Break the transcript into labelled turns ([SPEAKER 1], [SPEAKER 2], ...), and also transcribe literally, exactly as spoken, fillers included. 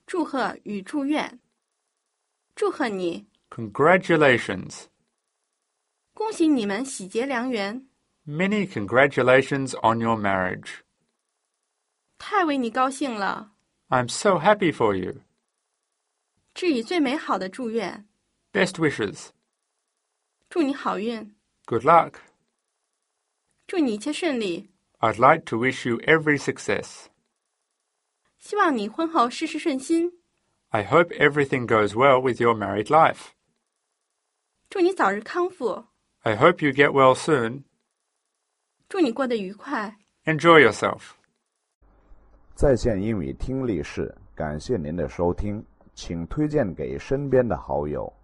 [SPEAKER 1] 祝贺与祝愿。祝贺你，
[SPEAKER 2] Congratulations.
[SPEAKER 1] 恭喜你们喜结良缘，
[SPEAKER 2] Many congratulations on your marriage.
[SPEAKER 1] 太为你高兴了，
[SPEAKER 2] I'm so happy for you.
[SPEAKER 1] 致以最美好的祝愿，
[SPEAKER 2] Best wishes.
[SPEAKER 1] 祝你好运，
[SPEAKER 2] Good luck.
[SPEAKER 1] 祝你一切顺利，
[SPEAKER 2] I'd like to wish you every success.
[SPEAKER 1] 希望你婚后事事顺心，
[SPEAKER 2] I hope everything goes well with your married life.
[SPEAKER 1] 祝你早日康复，
[SPEAKER 2] I hope you get well soon.
[SPEAKER 1] 祝你过得愉快。
[SPEAKER 2] Enjoy yourself.
[SPEAKER 3] 在线英语听力室，感谢您的收听，请推荐给身边的好友。